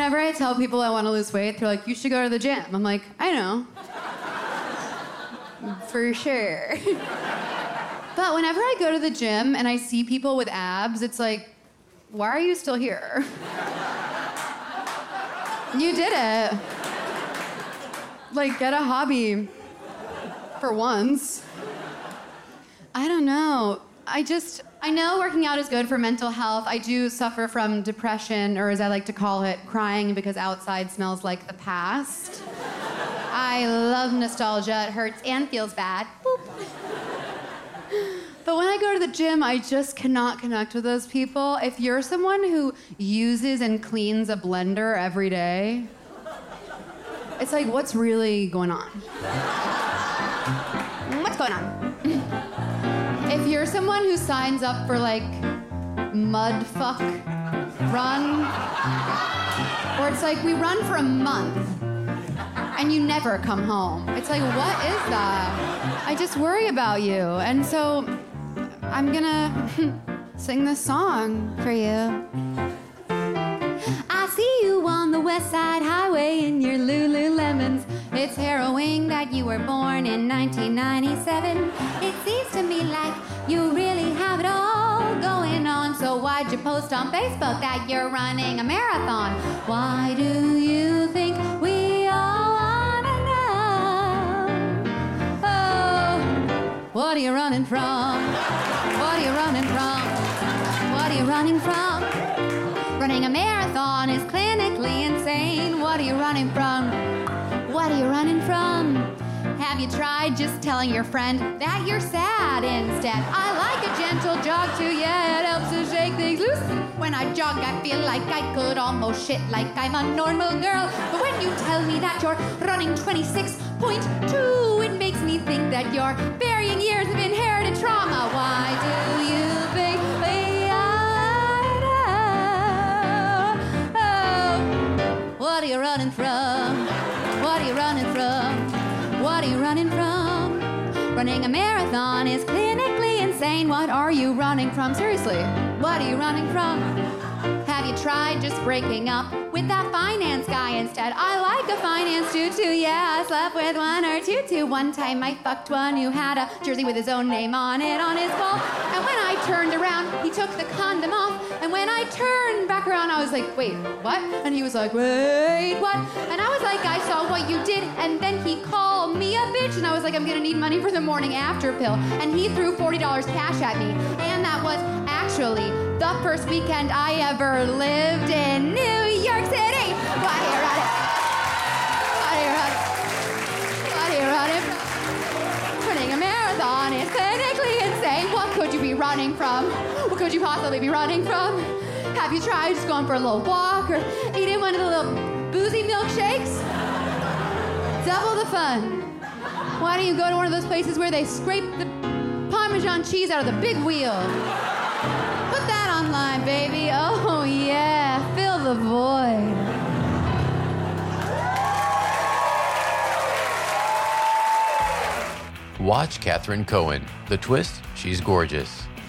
Whenever I tell people I want to lose weight, they're like, you should go to the gym. I'm like, I know. For sure. But whenever I go to the gym and I see people with abs, it's like, why are you still here? You did it. Like, get a hobby for once. I don't know. I know working out is good for mental health. I do suffer from depression, or as I like to call it, crying because outside smells like the past. I love nostalgia. It hurts and feels bad. Boop. But when I go to the gym, I just cannot connect with those people. If you're someone who uses and cleans a blender every day, it's like, what's really going on? What's going on? If you're someone who signs up for, like, mud fuck run, or it's like, we run for a month, and you never come home. It's like, what is that? I just worry about you. And so I'm gonna sing this song for you. I see you on the West Side Highway in your Lululemons. It's harrowing that you were born in 1997. It seems to me like you really have it all going on. So why'd you post on Facebook that you're running a marathon? Why do you think we all wanna know? Oh, what are you running from? What are you running from? What are you running from? Running a marathon is clinically insane. What are you running from? What are you running from? Have you tried just telling your friend that you're sad instead? I like a gentle jog too, yeah, it helps to shake things loose. When I jog, I feel like I could almost shit like I'm a normal girl. But when you tell me that you're running 26.2, it makes me think that you're burying years of inherited trauma. Why do you think we are now? Oh, what are you running from? What are you running from? What are you running from? Running a marathon is clinically insane. What are you running from? Seriously, what are you running from? Have you tried just breaking up with that finance guy instead? I like a finance dude too, yeah. I slept with one or two too. One time I fucked one who had a jersey with his own name on it on his wall. And when I turned around, he took the condom off. And when I turned back around, I was like, wait, what? And he was like, wait, what? And I was like, I saw what you did. And then he called me a bitch. And I was like, I'm gonna need money for the morning after pill. And he threw $40 cash at me. And that was actually the first weekend I ever lived in New York City. Why are you running? Why are you running? Why are you running? Running a marathon is clinically insane. What could you be running from? What could you possibly be running from? Have you tried just going for a little walk or eating one of the little boozy milkshakes? Double the fun. Why don't you go to one of those places where they scrape the Parmesan cheese out of the big wheel? Put that online, baby. Oh, yeah. Fill the void. Watch Catherine Cohen. The twist, she's gorgeous.